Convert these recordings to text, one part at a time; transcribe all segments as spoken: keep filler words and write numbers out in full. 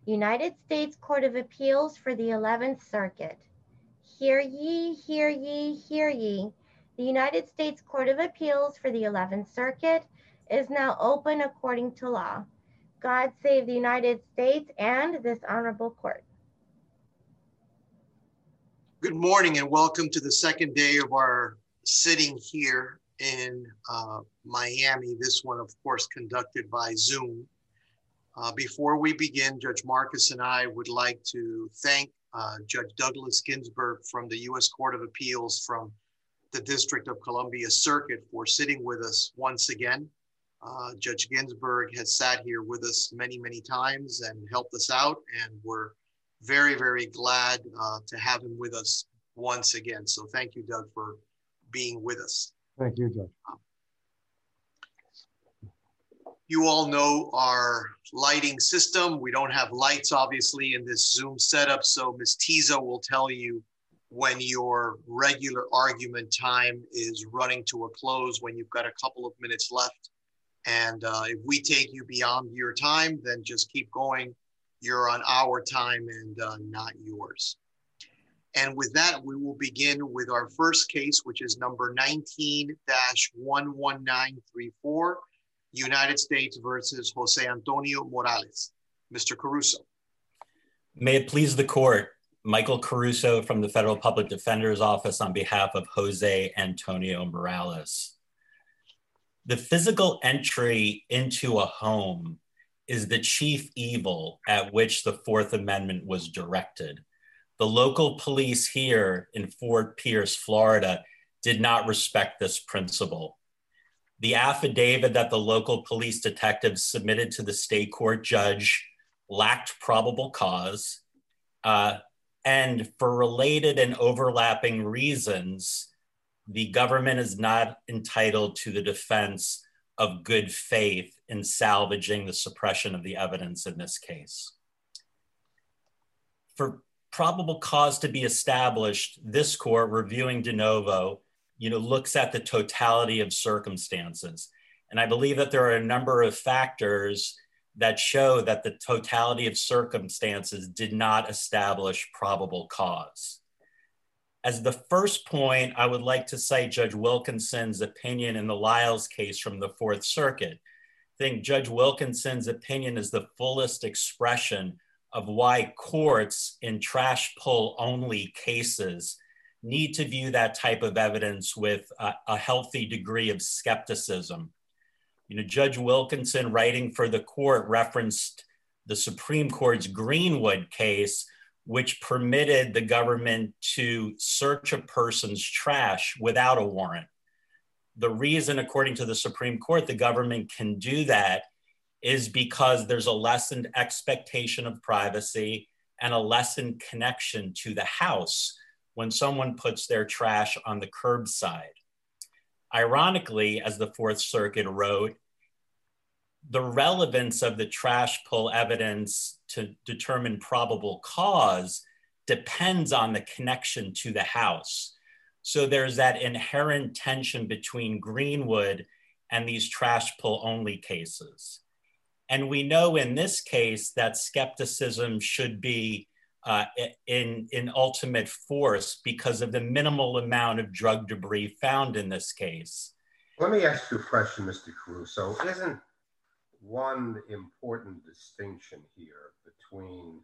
United States Court of Appeals for the eleventh Circuit. Hear ye, hear ye, hear ye. The United States Court of Appeals for the eleventh Circuit is now open according to law. God save the United States and this honorable court. Good morning and welcome to the second day of our sitting here in uh, Miami. This one, of course, conducted by Zoom. Uh, before we begin, Judge Marcus and I would like to thank uh, Judge Douglas Ginsburg from the U S Court of Appeals from the District of Columbia Circuit for sitting with us once again. Uh, Judge Ginsburg has sat here with us many, many times and helped us out, and we're very, very glad uh, to have him with us once again. So thank you, Doug, for being with us. Thank you, Judge. Um, you all know our lighting system. We don't have lights, obviously, in this Zoom setup, so Miz Tizo will tell you when your regular argument time is running to a close, when you've got a couple of minutes left. And uh, if we take you beyond your time, then just keep going. You're on our time and uh, not yours. And with that, we will begin with our first case, which is number nineteen dash one one nine three four, United States versus Jose Antonio Morales. Mister Caruso. May it please the court, Michael Caruso from the Federal Public Defender's Office on behalf of Jose Antonio Morales. The physical entry into a home is the chief evil at which the Fourth Amendment was directed. The local police here in Fort Pierce, Florida, did not respect this principle. The affidavit that the local police detectives submitted to the state court judge lacked probable cause, uh, and for related and overlapping reasons, the government is not entitled to the defense of good faith in salvaging the suppression of the evidence in this case. For probable cause to be established, this court, reviewing de novo, you know, looks at the totality of circumstances. And I believe that there are a number of factors that show that the totality of circumstances did not establish probable cause. As the first point, I would like to cite Judge Wilkinson's opinion in the Lyles case from the Fourth Circuit. I think Judge Wilkinson's opinion is the fullest expression of why courts in trash pull only cases need to view that type of evidence with a, a healthy degree of skepticism. You know, Judge Wilkinson, writing for the court, referenced the Supreme Court's Greenwood case, which permitted the government to search a person's trash without a warrant. The reason, according to the Supreme Court, the government can do that is because there's a lessened expectation of privacy and a lessened connection to the house when someone puts their trash on the curbside. Ironically, as the Fourth Circuit wrote, the relevance of the trash pull evidence to determine probable cause depends on the connection to the house. So there's that inherent tension between Greenwood and these trash pull only cases. And we know in this case that skepticism should be uh, in, in ultimate force because of the minimal amount of drug debris found in this case. Let me ask you a question, Mister Caruso. Isn't one important distinction here between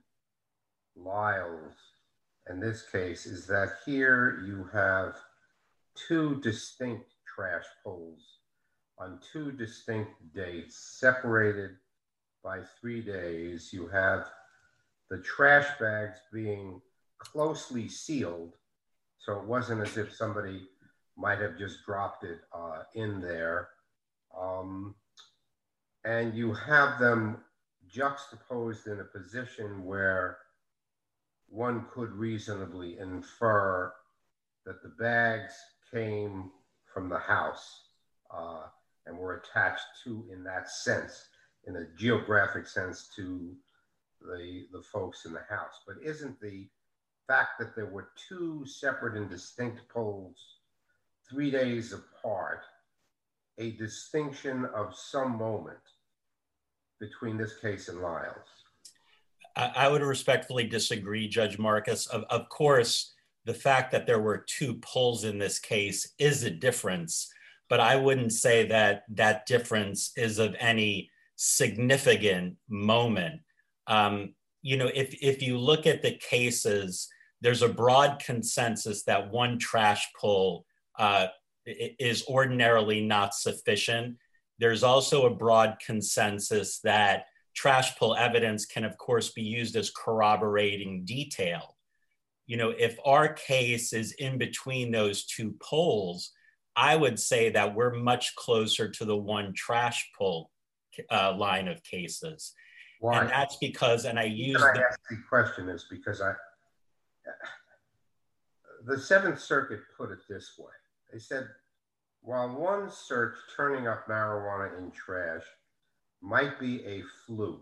Lyles and this case is that here you have two distinct trash pulls on two distinct dates, separated by three days. You have the trash bags being closely sealed, so it wasn't as if somebody might have just dropped it uh, in there. Um, and you have them juxtaposed in a position where one could reasonably infer that the bags came from the house uh, and were attached to, in that sense, in a geographic sense, to the, the folks in the house. But isn't the fact that there were two separate and distinct polls three days apart a distinction of some moment between this case and Lyles? I, I would respectfully disagree, Judge Marcus. Of, of course, the fact that there were two pulls in this case is a difference, but I wouldn't say that that difference is of any significant moment. Um, you know, if, if you look at the cases, there's a broad consensus that one trash pull uh, is ordinarily not sufficient. There's also a broad consensus that trash pull evidence can, of course, be used as corroborating detail. You know, if our case is in between those two polls, I would say that we're much closer to the one trash pull uh, line of cases. Why? And that's because, and I use the, the ask the question is because I, the Seventh Circuit put it this way. They said, while one search turning up marijuana in trash might be a fluke,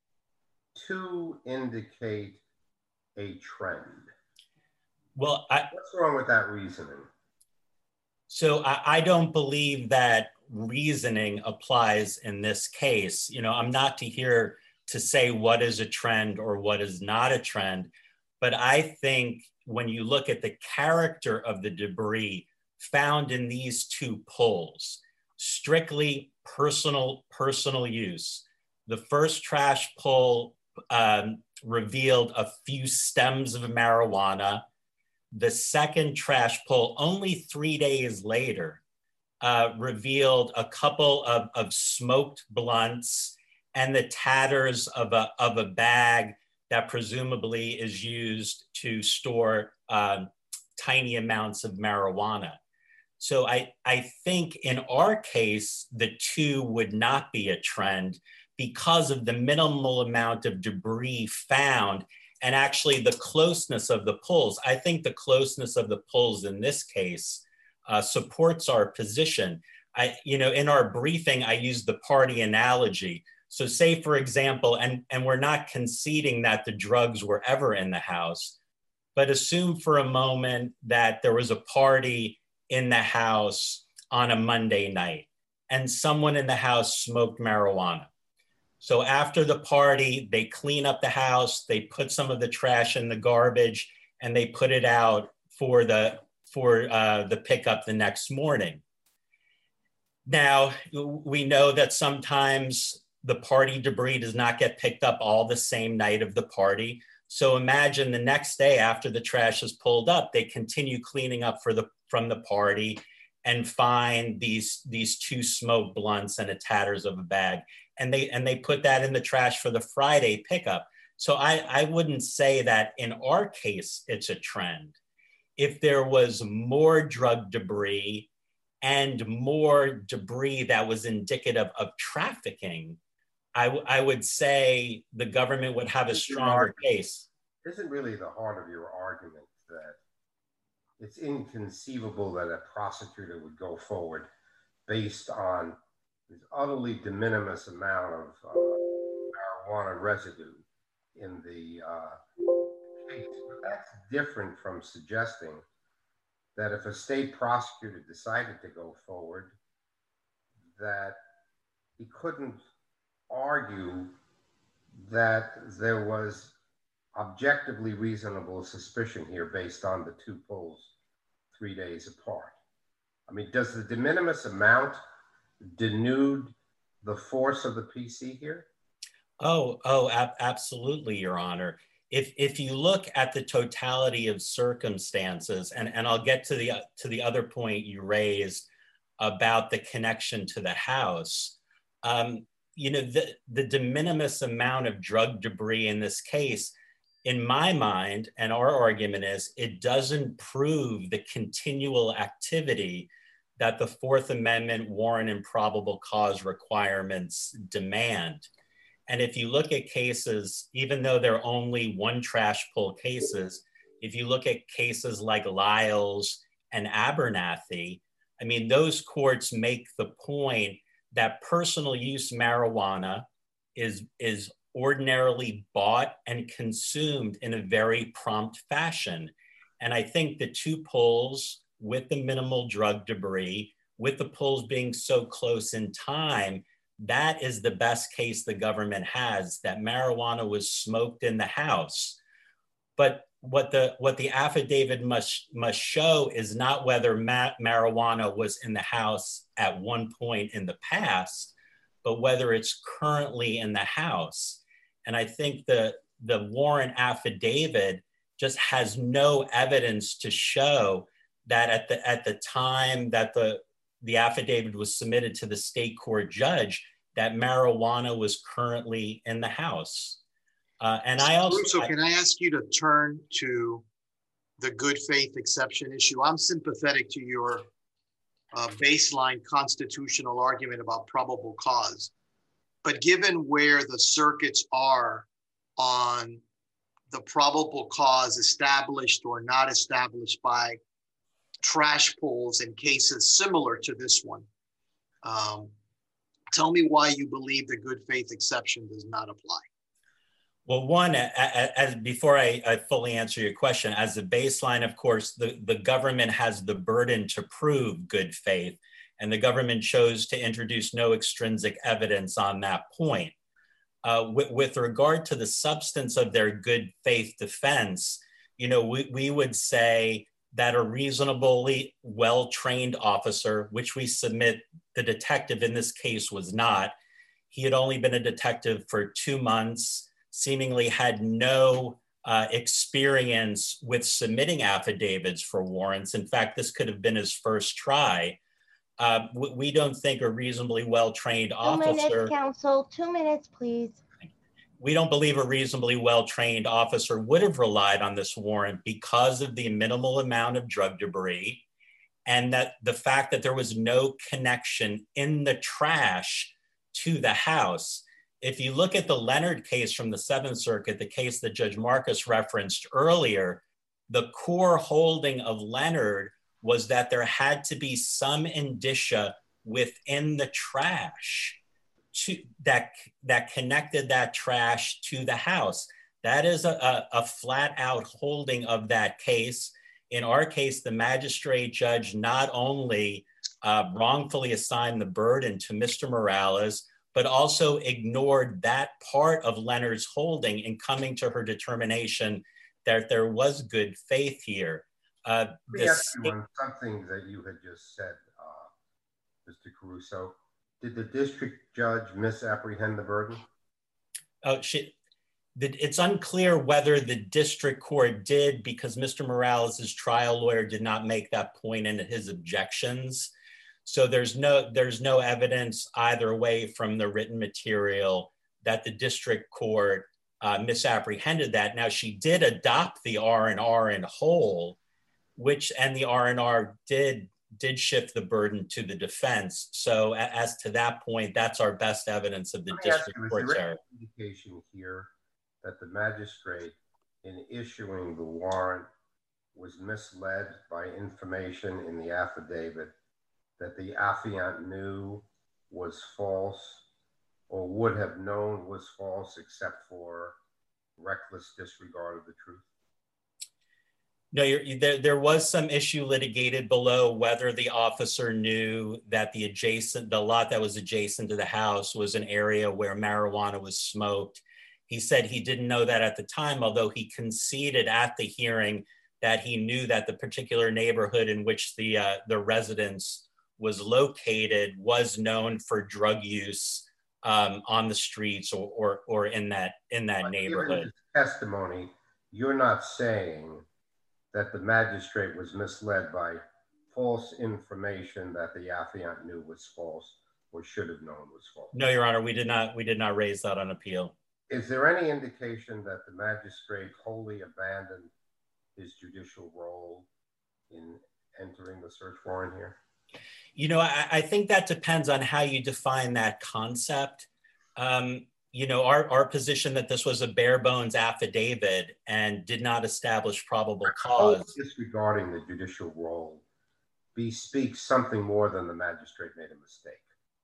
two indicate a trend. Well, I, what's wrong with that reasoning? So I, I don't believe that reasoning applies in this case. You know, I'm not to here to say what is a trend or what is not a trend, but I think when you look at the character of the debris found in these two pulls, strictly personal, personal use. The first trash pull um, revealed a few stems of marijuana. The second trash pull, only three days later, uh, revealed a couple of, of smoked blunts and the tatters of a, of a bag that presumably is used to store um, tiny amounts of marijuana. So I, I think in our case, the two would not be a trend because of the minimal amount of debris found and actually the closeness of the pulls. I think the closeness of the pulls in this case uh, supports our position. I, you know, in our briefing, I used the party analogy. So say, for example, and, and we're not conceding that the drugs were ever in the house, but assume for a moment that there was a party in the house on a Monday night and someone in the house smoked marijuana. So after the party, they clean up the house, they put some of the trash in the garbage, and they put it out for the, for, uh, the pickup the next morning. Now, we know that sometimes the party debris does not get picked up all the same night of the party. So imagine the next day after the trash is pulled up, they continue cleaning up for the, from the party and find these, these two smoked blunts and a tatters of a bag. And they, and they put that in the trash for the Friday pickup. So I, I wouldn't say that in our case, it's a trend. If there was more drug debris and more debris that was indicative of trafficking, I, I would say the government would have a stronger case. Isn't really the heart of your argument that it's inconceivable that a prosecutor would go forward based on this utterly de minimis amount of uh, marijuana residue in the uh, case? But that's different from suggesting that if a state prosecutor decided to go forward, that he couldn't argue that there was objectively reasonable suspicion here based on the two pulls three days apart. I mean, does the de minimis amount denude the force of the P C here? Oh, oh, ab- absolutely, Your Honor. If, if you look at the totality of circumstances, and, and I'll get to the, to the other point you raised about the connection to the house, um, you know, the, the de minimis amount of drug debris in this case, in my mind, and our argument is, it doesn't prove the continual activity that the Fourth Amendment warrant and probable cause requirements demand. And if you look at cases, even though they're only one trash pull cases, if you look at cases like Lyles and Abernathy, I mean, those courts make the point that personal use marijuana is, is ordinarily bought and consumed in a very prompt fashion. And I think the two pulls with the minimal drug debris, with the pulls being so close in time, that is the best case the government has, that marijuana was smoked in the house. But what the what the affidavit must must show is not whether ma marijuana was in the house at one point in the past, but whether it's currently in the house. And I think the the warrant affidavit just has no evidence to show that at the at the time that the the affidavit was submitted to the state court judge, that marijuana was currently in the house. Uh, and I also- So can I ask you to turn to the good faith exception issue? I'm sympathetic to your uh, baseline constitutional argument about probable cause. But given where the circuits are on the probable cause established or not established by trash pulls in cases similar to this one, um, tell me why you believe the good faith exception does not apply. Well, one, as before I, I fully answer your question, as a baseline, of course, the, the government has the burden to prove good faith, and the government chose to introduce no extrinsic evidence on that point. Uh, with, with regard to the substance of their good faith defense, you know, we, we would say that a reasonably well-trained officer, which we submit the detective in this case was not, he had only been a detective for two months, seemingly had no uh, experience with submitting affidavits for warrants. In fact, this could have been his first try. Uh, we, we don't think a reasonably well-trained officer- Two minutes, counsel, two minutes, please. We don't believe a reasonably well-trained officer would have relied on this warrant because of the minimal amount of drug debris, and that the fact that there was no connection in the trash to the house. If you look at the Leonard case from the Seventh Circuit, the case that Judge Marcus referenced earlier, the core holding of Leonard was that there had to be some indicia within the trash to, that, that connected that trash to the house. That is a, a, a flat out holding of that case. In our case, the magistrate judge not only uh, wrongfully assigned the burden to Mister Morales, but also ignored that part of Leonard's holding in coming to her determination that there was good faith here. Uh, Let me ask you on something that you had just said, uh, Mister Caruso. Did the district judge misapprehend the burden? Oh, she, it's unclear whether the district court did, because Mister Morales' trial lawyer did not make that point in his objections. So there's no, there's no evidence either way from the written material that the district court uh, misapprehended that. Now, she did adopt the R and R in whole, which, and the R and R did, did shift the burden to the defense. So as to that point, that's our best evidence of the district court's error. Is there any indication here that the magistrate in issuing the warrant was misled by information in the affidavit that the affiant knew was false or would have known was false except for reckless disregard of the truth? No, you're, there, there was some issue litigated below whether the officer knew that the adjacent, the lot that was adjacent to the house was an area where marijuana was smoked. He said he didn't know that at the time, although he conceded at the hearing that he knew that the particular neighborhood in which the, uh, the residence was located was known for drug use um, on the streets or, or, or in that, in that but neighborhood. Given his testimony, you're not saying that the magistrate was misled by false information that the affiant knew was false or should have known was false? No, Your Honor, we did not, we did not raise that on appeal. Is there any indication that the magistrate wholly abandoned his judicial role in entering the search warrant here? You know, I, I think that depends on how you define that concept. Um, you know, our, our position that this was a bare bones affidavit and did not establish probable cause. Disregarding the judicial role bespeaks something more than the magistrate made a mistake.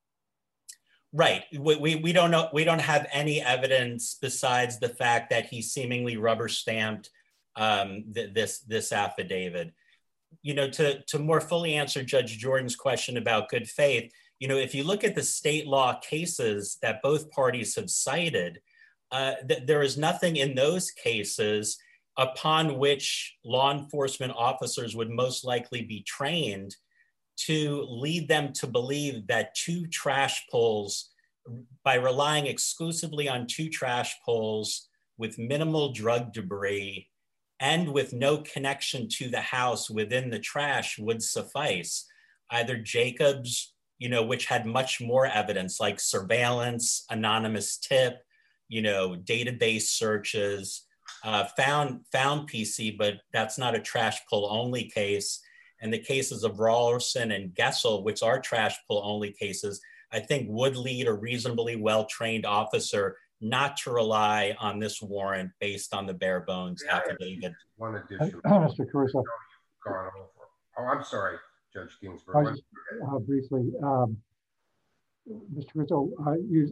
Right. We, we, we don't know. We don't have any evidence besides the fact that he seemingly rubber stamped um, th this, this affidavit. You know, to, to more fully answer Judge Jordan's question about good faith, you know, if you look at the state law cases that both parties have cited, uh, th there is nothing in those cases upon which law enforcement officers would most likely be trained to lead them to believe that two trash pulls, by relying exclusively on two trash pulls with minimal drug debris and with no connection to the house within the trash would suffice. Either Jacobs, you know, which had much more evidence like surveillance, anonymous tip, you know, database searches, uh, found, found P C, but that's not a trash pull only case. And the cases of Rawlinson and Gessel, which are trash pull only cases, I think would lead a reasonably well-trained officer not to rely on this warrant based on the bare bones Yeah, affidavit. One additional. Uh, Mister Caruso. Gone over. Oh, I'm sorry, Judge I Ginsburg. was, uh, briefly, um, Mister Caruso, uh, you,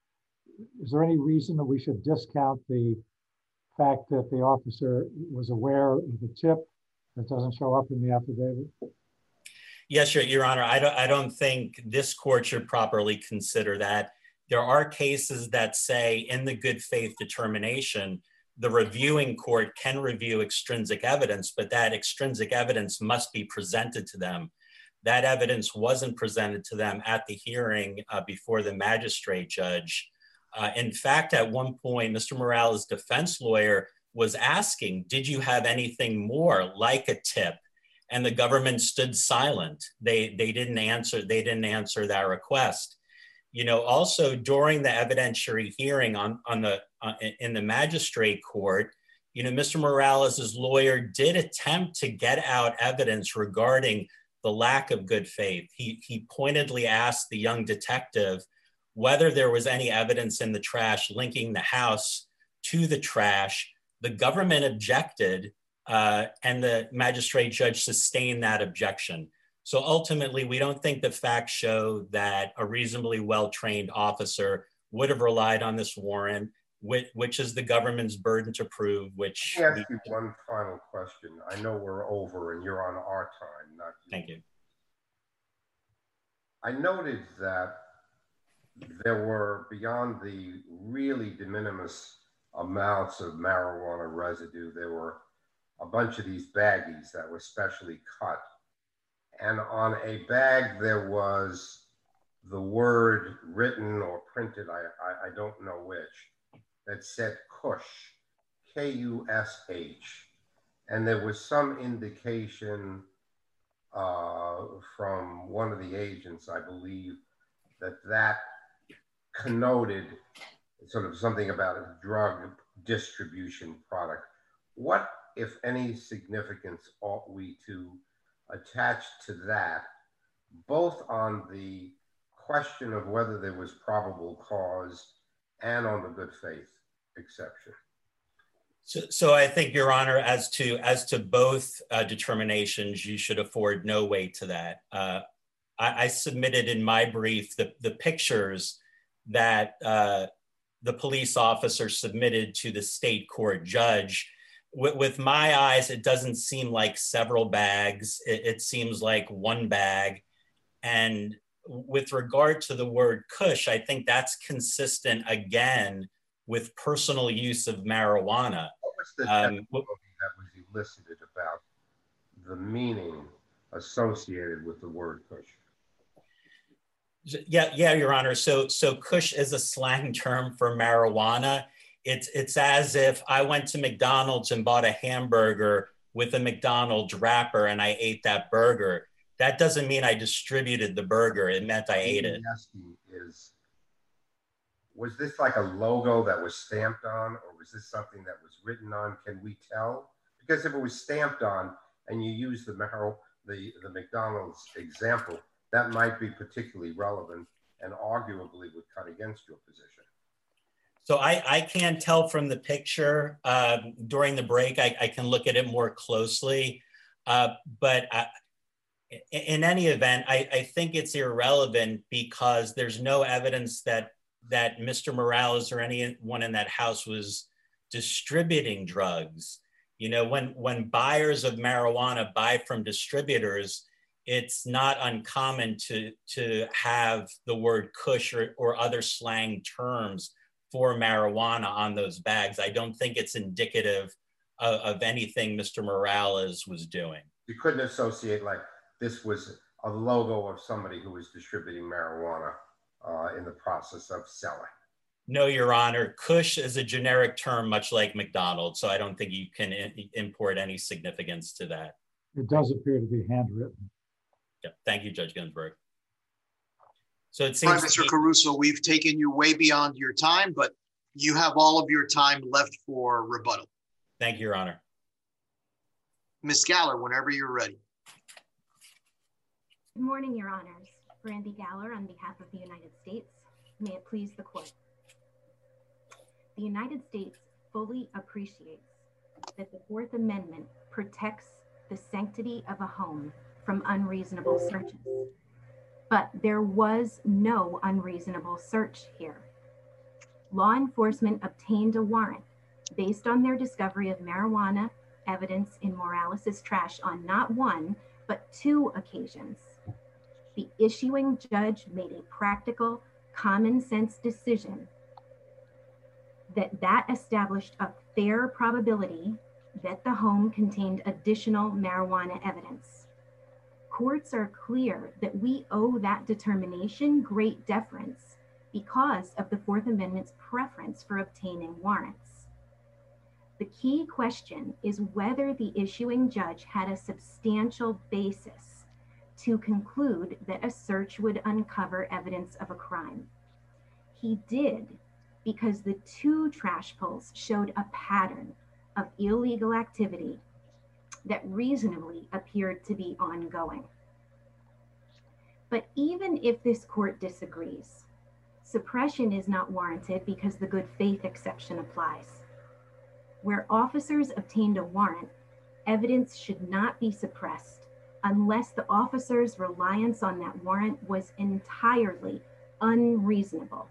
is there any reason that we should discount the fact that the officer was aware of the tip that doesn't show up in the affidavit? Yes, Your, Your Honor, I don't, I don't think this court should properly consider that. There are cases that say in the good faith determination, the reviewing court can review extrinsic evidence, but that extrinsic evidence must be presented to them. That evidence wasn't presented to them at the hearing uh, before the magistrate judge. Uh, in fact, at one point, Mister Morales' defense lawyer was asking, did you have anything more like a tip? And the government stood silent. They, they didn't answer, they didn't answer that request. You know, also during the evidentiary hearing on, on the, uh, in the magistrate court, you know, Mister Morales' lawyer did attempt to get out evidence regarding the lack of good faith. He, he pointedly asked the young detective whether there was any evidence in the trash linking the house to the trash. The government objected, uh, and the magistrate judge sustained that objection. So ultimately, we don't think the facts show that a reasonably well-trained officer would have relied on this warrant, which, which is the government's burden to prove, which- Let me ask you one final question. I know we're over and you're on our time, not you. Thank you. I noted that there were, beyond the really de minimis amounts of marijuana residue, there were a bunch of these baggies that were specially cut. And on a bag, there was the word written or printed, I, I, I don't know which, that said Kush, K U S H. And there was some indication uh, from one of the agents, I believe, that that connoted sort of something about a drug distribution product. What, if any, significance ought we to attach to that, both on the question of whether there was probable cause and on the good faith exception? So, so I think, Your Honor, as to as to both uh, determinations, you should afford no weight to that. Uh, I, I submitted in my brief the, the pictures that uh, the police officer submitted to the state court judge. With, with my eyes, it doesn't seem like several bags. It, it seems like one bag. And with regard to the word Kush, I think that's consistent, again, with personal use of marijuana. What was the um, testimony that was elicited about the meaning associated with the word Kush? Yeah, yeah, Your Honor. So, so Kush is a slang term for marijuana. It's, it's as if I went to McDonald's and bought a hamburger with a McDonald's wrapper and I ate that burger. That doesn't mean I distributed the burger. It meant I ate it. Is, was this like a logo that was stamped on, or was this something that was written on? Can we tell? Because if it was stamped on and you use the, the, the McDonald's example, that might be particularly relevant and arguably would cut against your position. So I, I can't tell from the picture. Uh, during the break, I, I can look at it more closely. Uh, but I, in any event, I, I think it's irrelevant because there's no evidence that, that Mister Morales or anyone in that house was distributing drugs. You know, when, when buyers of marijuana buy from distributors, it's not uncommon to, to have the word kush or, or other slang terms for marijuana on those bags. I don't think it's indicative of, of anything Mister Morales was doing. You couldn't associate like this was a logo of somebody who was distributing marijuana uh, in the process of selling. No, Your Honor. Kush is a generic term, much like McDonald's, so I don't think you can in, import any significance to that. It does appear to be handwritten. Yeah, thank you, Judge Ginsburg. So it seems- Right, Mister Caruso, we've taken you way beyond your time, but you have all of your time left for rebuttal. Thank you, Your Honor. Miz Galler, whenever you're ready. Good morning, Your Honors. Brandy Galler on behalf of the United States. May it please the court. The United States fully appreciates that the Fourth Amendment protects the sanctity of a home from unreasonable searches. But there was no unreasonable search here. Law enforcement obtained a warrant based on their discovery of marijuana evidence in Morales's trash on not one, but two occasions. The issuing judge made a practical, common sense decision that that established a fair probability that the home contained additional marijuana evidence. Courts are clear that we owe that determination great deference because of the Fourth Amendment's preference for obtaining warrants. The key question is whether the issuing judge had a substantial basis to conclude that a search would uncover evidence of a crime. He did, because the two trash pulls showed a pattern of illegal activity that reasonably appeared to be ongoing. But even if this court disagrees, suppression is not warranted because the good faith exception applies. Where officers obtained a warrant, evidence should not be suppressed unless the officer's reliance on that warrant was entirely unreasonable.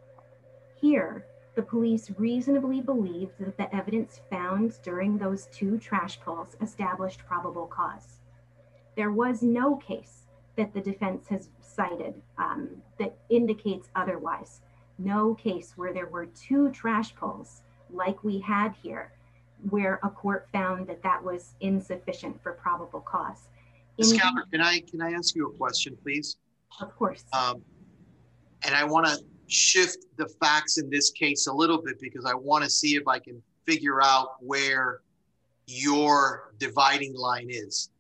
Here, the police reasonably believed that the evidence found during those two trash pulls established probable cause. There was no case that the defense has cited um, that indicates otherwise. No case where there were two trash pulls like we had here, where a court found that that was insufficient for probable cause. Miz Galler, can I, can I ask you a question, please? Of course. Um, and I want to shift the facts in this case a little bit because I want to see if I can figure out where your dividing line is.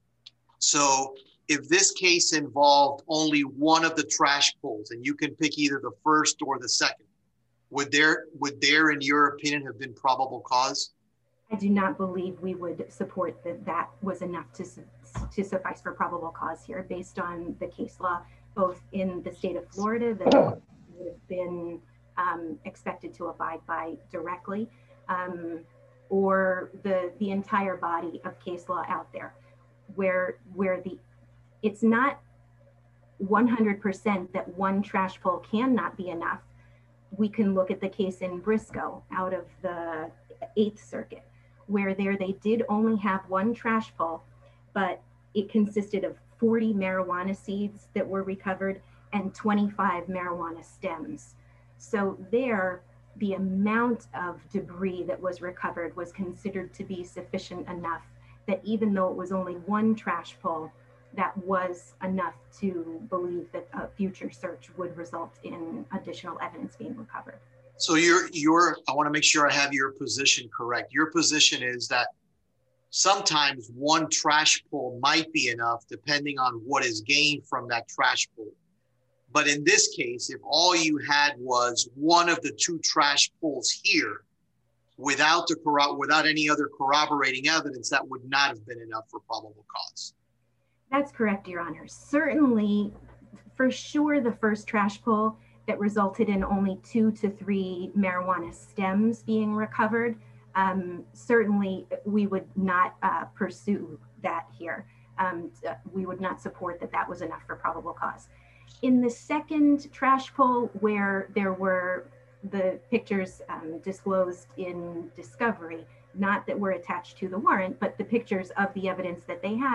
So if this case involved only one of the trash pulls and you can pick either the first or the second, would there, would there, in your opinion, have been probable cause? I do not believe we would support that that was enough to, to suffice for probable cause here based on the case law, both in the state of Florida that would have been um, expected to abide by directly, um, or the, the entire body of case law out there where, where the, it's not one hundred percent that one trash pull cannot be enough. We can look at the case in Briscoe out of the Eighth Circuit, where there they did only have one trash pull, but it consisted of forty marijuana seeds that were recovered and twenty-five marijuana stems. So there, the amount of debris that was recovered was considered to be sufficient enough that even though it was only one trash pull, that was enough to believe that a future search would result in additional evidence being recovered. So you're, you're, I want to make sure I have your position correct. Your position is that sometimes one trash pull might be enough depending on what is gained from that trash pull. But in this case, if all you had was one of the two trash pulls here, without the without any other corroborating evidence, that would not have been enough for probable cause. That's correct, Your Honor. Certainly, for sure, the first trash pull that resulted in only two to three marijuana stems being recovered, um, certainly we would not uh, pursue that here. Um, we would not support that that was enough for probable cause. In the second trash pull, where there were the pictures um, disclosed in discovery, not that were attached to the warrant, but the pictures of the evidence that they had,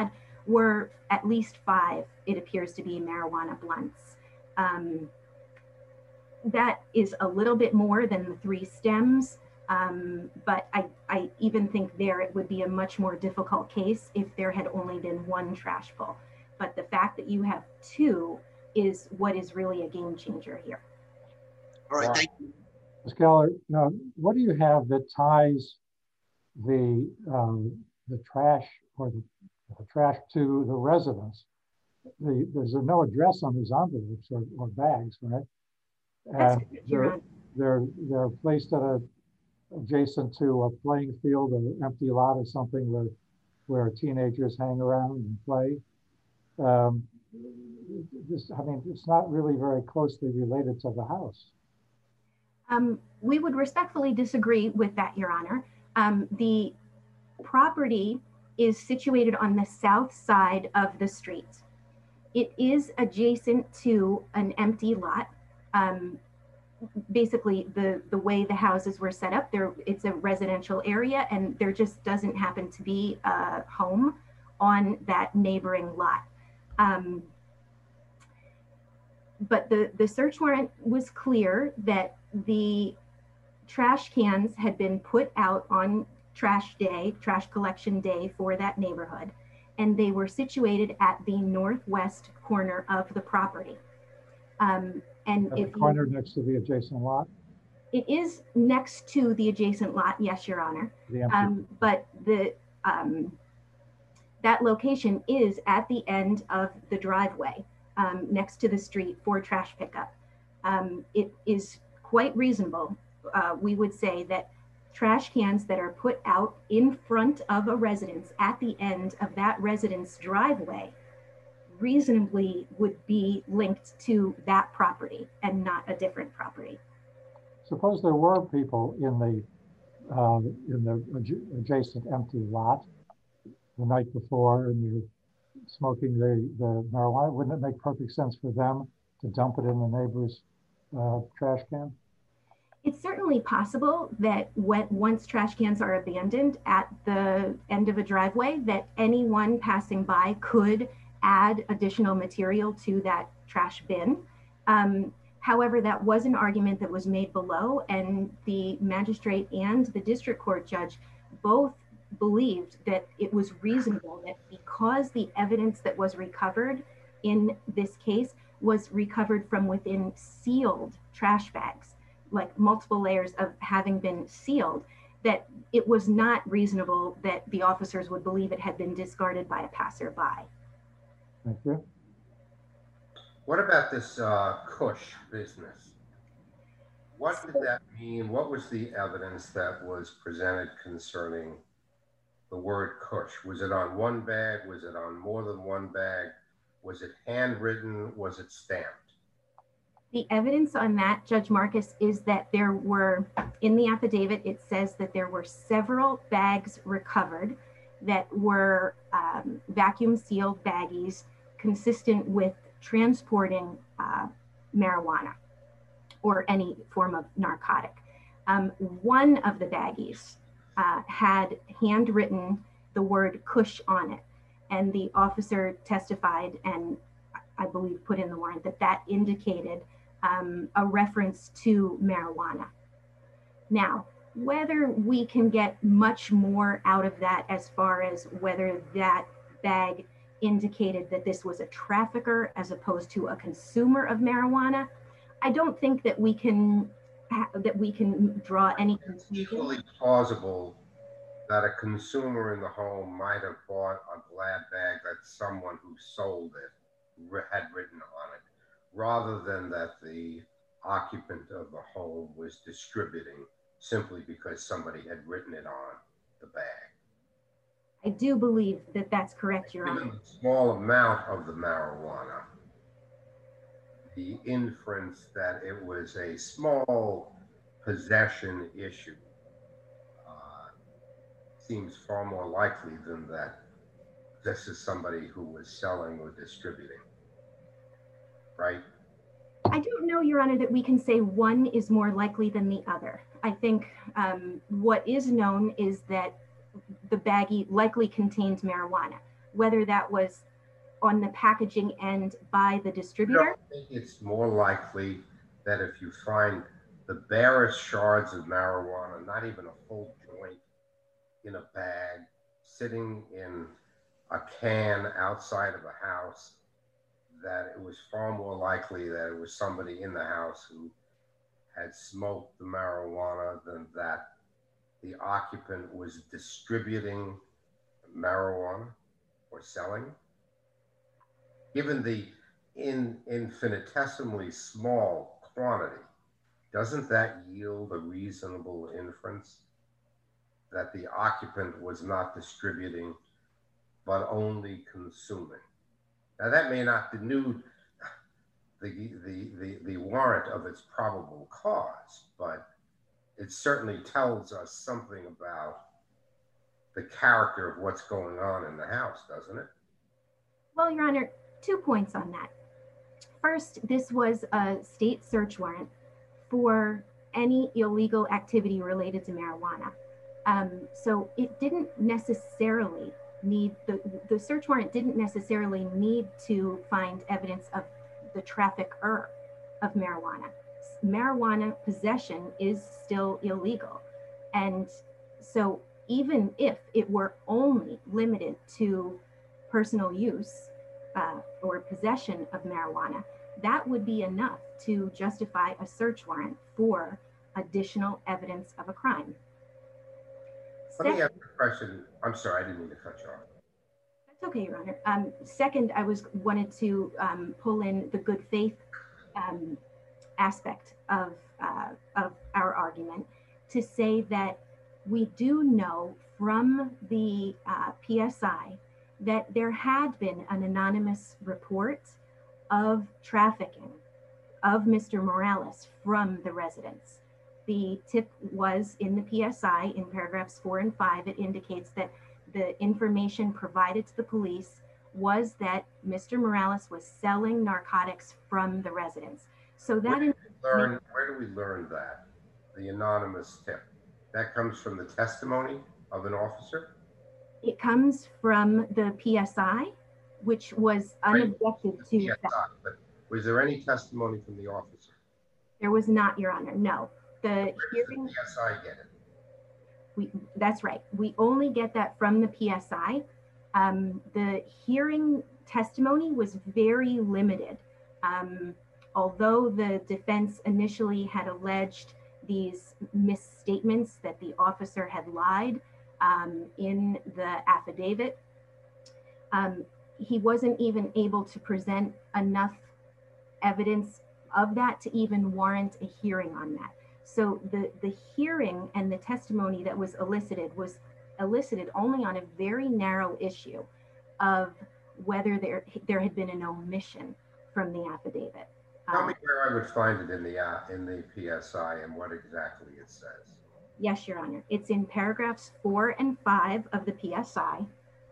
were at least five, it appears to be, marijuana blunts. Um, that is a little bit more than the three stems, um, but I, I even think there it would be a much more difficult case if there had only been one trash pull. But the fact that you have two is what is really a game changer here. All right, thank you. Miz Geller, uh, what do you have that ties the um, the trash or the, the trash to the residence? The, there's no address on these envelopes or, or bags, right? That's And they're, they're they're placed at a adjacent to a playing field or an empty lot or something where where teenagers hang around and play. Um, this, I mean, it's not really very closely related to the house. Um, we would respectfully disagree with that, Your Honor. Um, the property is situated on the south side of the street. It is adjacent to an empty lot. Um, basically, the, the way the houses were set up, there it's a residential area, and there just doesn't happen to be a home on that neighboring lot. Um, but the, the search warrant was clear that the trash cans had been put out on trash day, trash collection day for that neighborhood, and they were situated at the northwest corner of the property. Um, and At if the corner you, next to the adjacent lot? it is next to the adjacent lot, yes, Your Honor. The empty. Um, but the um, that location is at the end of the driveway, um, next to the street for trash pickup. Um, it is quite reasonable, uh, we would say, that trash cans that are put out in front of a residence at the end of that residence driveway reasonably would be linked to that property and not a different property. Suppose there were people in the uh, in the adj adjacent empty lot the night before, and you're smoking the, the marijuana. Wouldn't it make perfect sense for them to dump it in the neighbor's uh, trash can? It's certainly possible that when, once trash cans are abandoned at the end of a driveway, that anyone passing by could add additional material to that trash bin. Um, however, that was an argument that was made below, and the magistrate and the district court judge both believed that it was reasonable that because the evidence that was recovered in this case was recovered from within sealed trash bags, like multiple layers of having been sealed, that it was not reasonable that the officers would believe it had been discarded by a passerby. Thank you. What about this uh, Kush business? What did that mean? What was the evidence that was presented concerning the word Kush? Was it on one bag? Was it on more than one bag? Was it handwritten? Was it stamped? The evidence on that, Judge Marcus, is that there were, in the affidavit, it says that there were several bags recovered that were um, vacuum sealed baggies consistent with transporting uh, marijuana or any form of narcotic. Um, one of the baggies uh, had handwritten the word Kush on it, and the officer testified, and I believe put in the warrant, that that indicated um, a reference to marijuana. Now, whether we can get much more out of that as far as whether that bag indicated that this was a trafficker as opposed to a consumer of marijuana, I don't think that we can that we can draw any conclusion. It's equally plausible that a consumer in the home might have bought a glad bag that someone who sold it had written on it, rather than that the occupant of the home was distributing simply because somebody had written it on the bag. I do believe that that's correct, Your Honor. Given the small amount of the marijuana, the inference that it was a small possession issue uh, seems far more likely than that this is somebody who was selling or distributing, right? I don't know, Your Honor, that we can say one is more likely than the other. I think um, what is known is that the baggie likely contains marijuana. whether that was on the packaging end by the distributor. I think it's more likely that if you find the barest shards of marijuana, not even a full joint in a bag, sitting in a can outside of a house, that it was far more likely that it was somebody in the house who had smoked the marijuana than that the occupant was distributing marijuana or selling. Given the in, infinitesimally small quantity, doesn't that yield a reasonable inference that the occupant was not distributing, but only consuming? Now, that may not denude the, the, the, the warrant of its probable cause, but it certainly tells us something about the character of what's going on in the house, doesn't it? Well, Your Honor, two points on that. First, this was a state search warrant for any illegal activity related to marijuana. Um, so it didn't necessarily need, the, the search warrant didn't necessarily need to find evidence of the trafficker of marijuana. Marijuana possession is still illegal. And so even if it were only limited to personal use uh, or possession of marijuana, that would be enough to justify a search warrant for additional evidence of a crime. Let me ask a question. I'm sorry, I didn't mean to cut you off. That's okay, Your Honor. Um, second, I was wanted to um, pull in the good faith um, aspect of, uh, of our argument to say that we do know from the uh, P S I that there had been an anonymous report of trafficking of Mister Morales from the residence. The tip was in the P S I in paragraphs four and five. It indicates that the information provided to the police was that Mister Morales was selling narcotics from the residence. So that where do we learn, where do we learn that, the anonymous tip? That comes from the testimony of an officer? It comes from the P S I, which was unobjected to. P S I, but was there any testimony from the officer? There was not, Your Honor, no. The Where hearing, does the P S I get it? we, that's right. We only get that from the P S I. Um, the hearing testimony was very limited. Um, although the defense initially had alleged these misstatements that the officer had lied um, in the affidavit, um, he wasn't even able to present enough evidence of that to even warrant a hearing on that. So the, the hearing and the testimony that was elicited was elicited only on a very narrow issue of whether there, there had been an omission from the affidavit. Tell Um, me where I would find it in the, uh, in the P S I and what exactly it says. Yes, Your Honor. It's in paragraphs four and five of the P S I.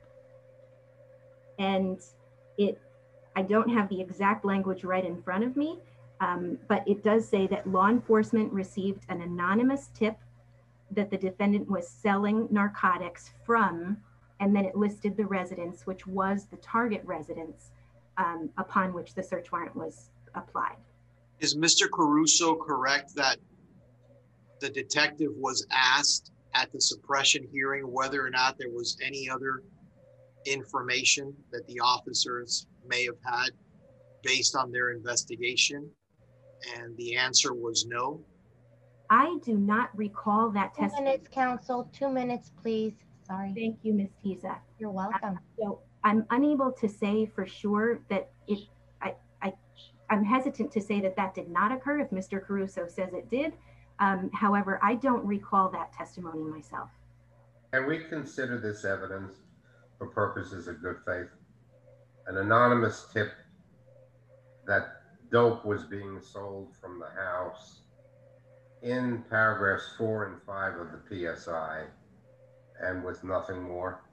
And it, I don't have the exact language right in front of me, um, but it does say that law enforcement received an anonymous tip that the defendant was selling narcotics from, and then it listed the residence, which was the target residence um, upon which the search warrant was applied. Is Mister Caruso correct that the detective was asked at the suppression hearing whether or not there was any other information that the officers may have had based on their investigation? And the answer was no. I do not recall that Two testimony. minutes, counsel, two minutes, please. Sorry. Thank you, Miz Tiza. You're welcome. So I'm unable to say for sure that it, I, I, I'm hesitant to say that that did not occur if Mister Caruso says it did. Um, however, I don't recall that testimony myself. Can we consider this evidence for purposes of good faith? An anonymous tip that dope was being sold from the house in paragraphs four and five of the P S I and with nothing more?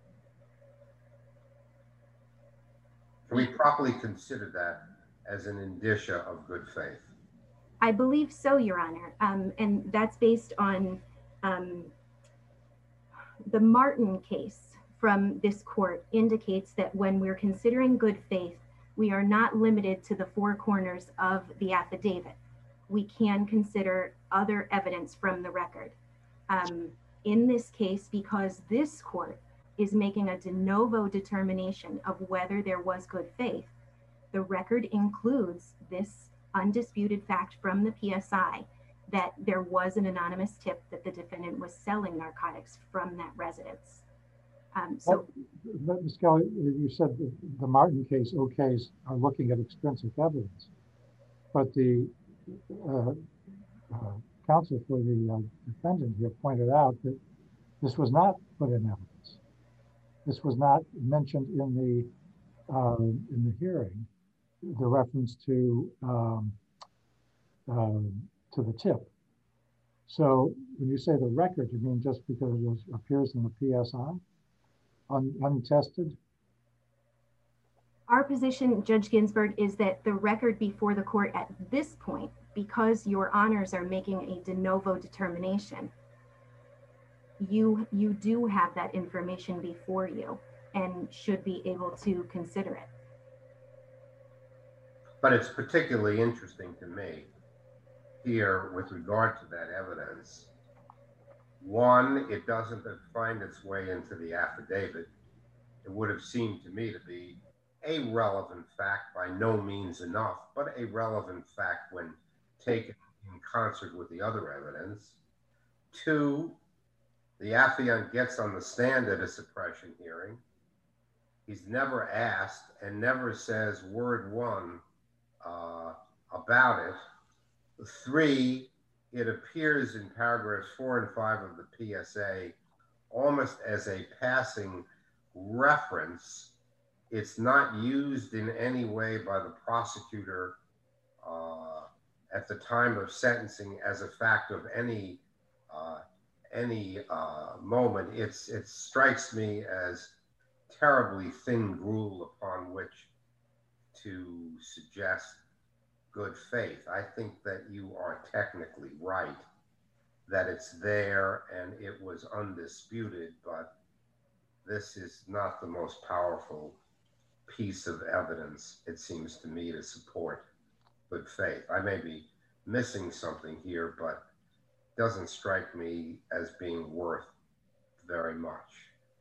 Can we properly consider that as an indicia of good faith? I believe so, Your Honor. Um, and that's based on um, the Martin case from this court indicates that when we're considering good faith, we are not limited to the four corners of the affidavit. We can consider other evidence from the record. Um, in this case, because this court is making a de novo determination of whether there was good faith, the record includes this undisputed fact from the P S I that there was an anonymous tip that the defendant was selling narcotics from that residence. Um, so, well, Miz Kelly, you said the, the Martin case, OKs are looking at extrinsic evidence, but the uh, uh, counsel for the uh, defendant here pointed out that this was not put in evidence. This was not mentioned in the uh, in the hearing. The reference to um, uh, to the tip. So when you say the record, you mean just because it was, appears in the P S I, un, untested? Our position, Judge Ginsburg, is that the record before the court at this point, because your honors are making a de novo determination, you you do have that information before you and should be able to consider it. But it's particularly interesting to me here with regard to that evidence. One, it doesn't find its way into the affidavit. It would have seemed to me to be a relevant fact, by no means enough, but a relevant fact when taken in concert with the other evidence. Two, the affiant gets on the stand at a suppression hearing. He's never asked and never says word one uh, about it. Three, it appears in paragraphs four and five of the P S A almost as a passing reference. It's not used in any way by the prosecutor uh, at the time of sentencing as a fact of any uh, any uh, moment. It's, it strikes me as terribly thin gruel upon which to suggest good faith. I think that you are technically right, that it's there and it was undisputed, but this is not the most powerful piece of evidence, it seems to me, to support good faith. I may be missing something here, but it doesn't strike me as being worth very much.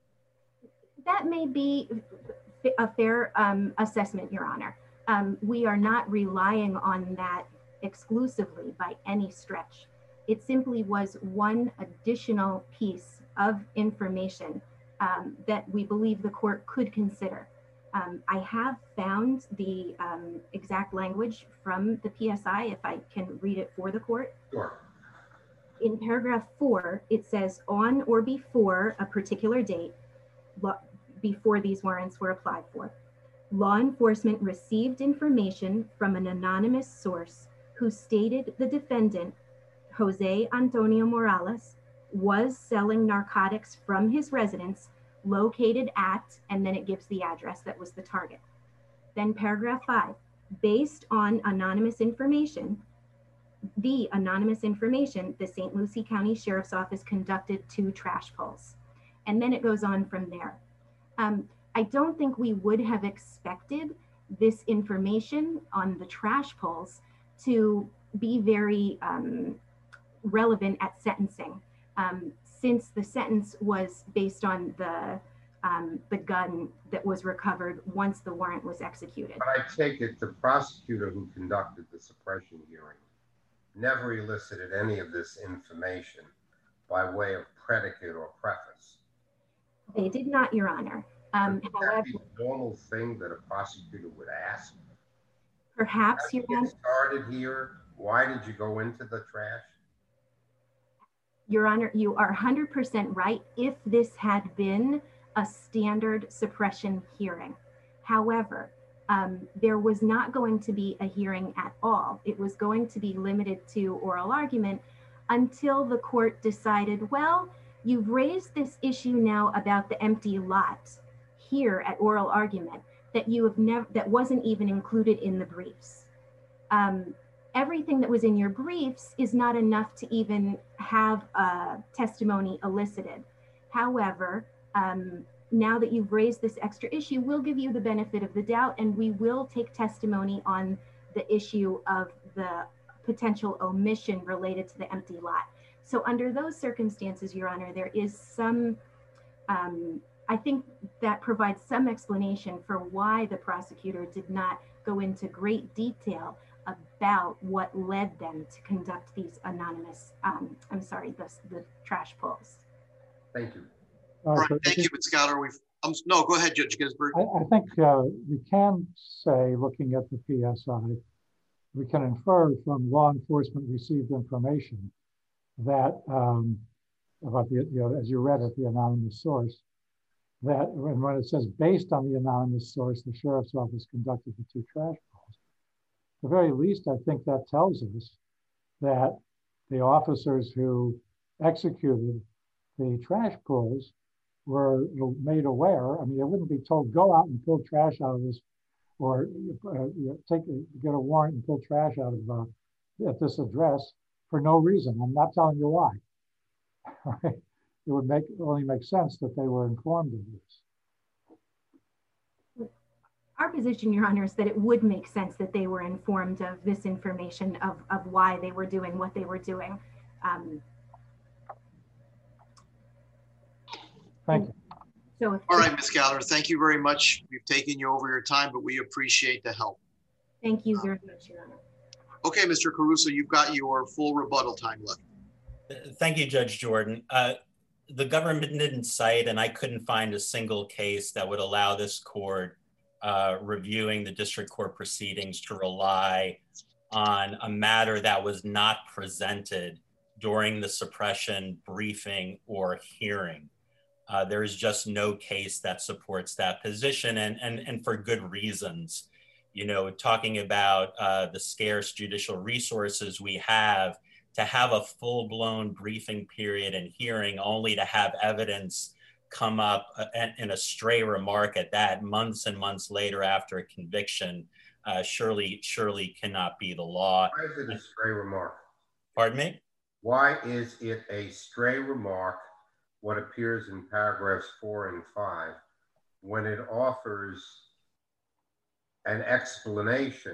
That may be a fair um, assessment, Your Honor. Um, we are not relying on that exclusively by any stretch. It simply was one additional piece of information um, that we believe the court could consider. Um, I have found the um, exact language from the P S I, if I can read it for the court. Sure. In paragraph four, it says, on or before a particular date, before these warrants were applied for, law enforcement received information from an anonymous source who stated the defendant, Jose Antonio Morales, was selling narcotics from his residence located at, and then it gives the address that was the target. Then paragraph five, based on anonymous information, the anonymous information, the Saint Lucie County Sheriff's Office conducted two trash pulls. And then it goes on from there. Um, I don't think we would have expected this information on the trash pulls to be very um, relevant at sentencing, um, since the sentence was based on the, um, the gun that was recovered once the warrant was executed. But I take it the prosecutor who conducted the suppression hearing never elicited any of this information by way of predicate or preface. They did not, Your Honor. Um, Would however, that be a normal thing that a prosecutor would ask? perhaps, How did Your you Honor, get started here? Why did you go into the trash? Your Honor, you are one hundred percent right if this had been a standard suppression hearing. However, um, there was not going to be a hearing at all. It was going to be limited to oral argument until the court decided, well, you've raised this issue now about the empty lot here at oral argument that you have never, that wasn't even included in the briefs. Um, everything that was in your briefs is not enough to even have a testimony elicited. However, um, now that you've raised this extra issue, we'll give you the benefit of the doubt, and we will take testimony on the issue of the potential omission related to the empty lot. So under those circumstances, Your Honor, there is some, um, I think that provides some explanation for why the prosecutor did not go into great detail about what led them to conduct these anonymous, um, I'm sorry, the, the trash pulls. Thank you. All right, thank you, Miz Schuyler. We've, um, no, go ahead, Judge Ginsburg. I, I think uh, we can say, looking at the P S I, we can infer from law enforcement received information that, um, about the, you know, as you read at the anonymous source, that when, when it says based on the anonymous source, the sheriff's office conducted the two trash pulls. At the very least, I think that tells us that the officers who executed the trash pulls were made aware. I mean, they wouldn't be told, go out and pull trash out of this, or uh, you know, take get a warrant and pull trash out of uh, at this address for no reason. I'm not telling you why. Right? It would make only make sense that they were informed of this. Our position, Your Honor, is that it would make sense that they were informed of this information, of, of why they were doing what they were doing. Um, Thank you. So if, All right, Miz Schuyler, thank you very much. We've taken you over your time, but we appreciate the help. Thank you very much, Your Honor. Okay, Mister Caruso, you've got your full rebuttal time left. Thank you, Judge Jordan. Uh, the government didn't cite, and I couldn't find a single case that would allow this court uh, reviewing the district court proceedings to rely on a matter that was not presented during the suppression briefing or hearing. Uh, there is just no case that supports that position, and, and, and for good reasons. You know, talking about uh, the scarce judicial resources we have, to have a full-blown briefing period and hearing only to have evidence come up uh, in a stray remark at that months and months later after a conviction uh, surely, surely cannot be the law. Why is it a stray remark? Pardon me? Why is it a stray remark, what appears in paragraphs four and five, when it offers an explanation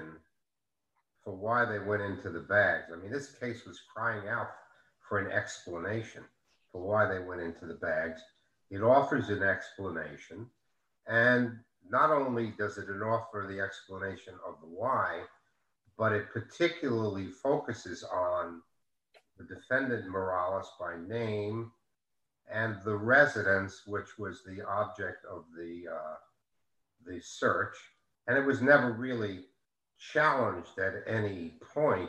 for why they went into the bags? I mean, this case was crying out for an explanation for why they went into the bags. It offers an explanation, and not only does it offer the explanation of the why, but it particularly focuses on the defendant Morales by name and the residence, which was the object of the uh, the search, and it was never really challenged at any point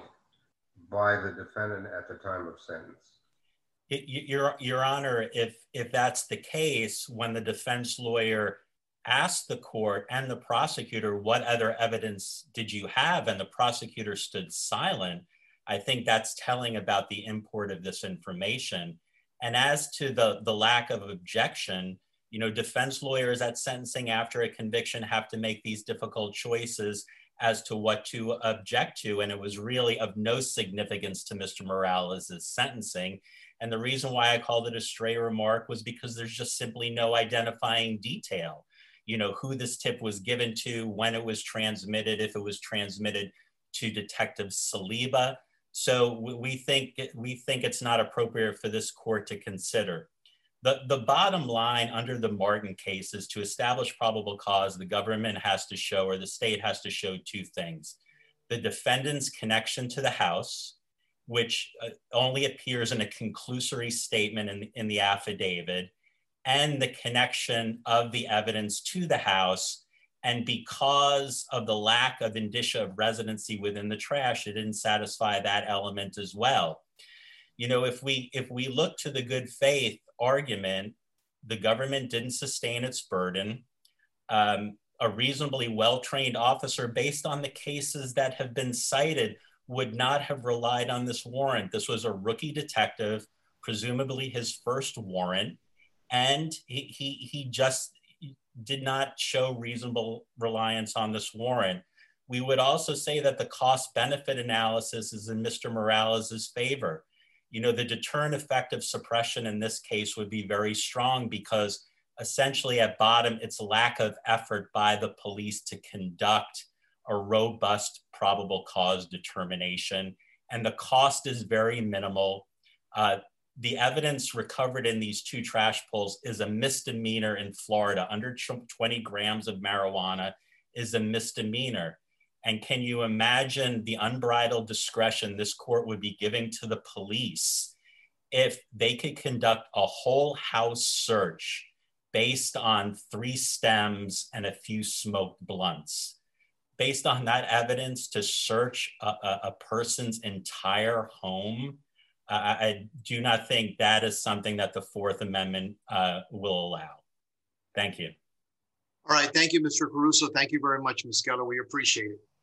by the defendant at the time of sentence. It, your, your Honor, if if that's the case, when the defense lawyer asked the court and the prosecutor, what other evidence did you have, and the prosecutor stood silent, I think that's telling about the import of this information. And as to the, the lack of objection, you know, defense lawyers at sentencing after a conviction have to make these difficult choices as to what to object to. And it was really of no significance to Mister Morales' sentencing. And the reason why I called it a stray remark was because there's just simply no identifying detail. You know, who this tip was given to, when it was transmitted, if it was transmitted to Detective Saliba. So we think we think it's not appropriate for this court to consider. The, the bottom line under the Martin case is to establish probable cause, the government has to show, or the state has to show, two things. The defendant's connection to the house, which only appears in a conclusory statement in, in the affidavit, and the connection of the evidence to the house. And because of the lack of indicia of residency within the trash, it didn't satisfy that element as well. You know, if we if we look to the good faith argument, the government didn't sustain its burden. Um, a reasonably well-trained officer, based on the cases that have been cited, would not have relied on this warrant. This was a rookie detective, presumably his first warrant, and he he, he just did not show reasonable reliance on this warrant. We would also say that the cost-benefit analysis is in Mister Morales' favor. You know, the deterrent effect of suppression in this case would be very strong because essentially at bottom, it's lack of effort by the police to conduct a robust probable cause determination. And the cost is very minimal. Uh, the evidence recovered in these two trash pulls is a misdemeanor in Florida. Under twenty grams of marijuana is a misdemeanor. And can you imagine the unbridled discretion this court would be giving to the police if they could conduct a whole house search based on three stems and a few smoked blunts? Based on that evidence to search a, a, a person's entire home, uh, I do not think that is something that the Fourth Amendment uh, will allow. Thank you. All right, thank you, Mister Caruso. Thank you very much, Miz Geller. We appreciate it.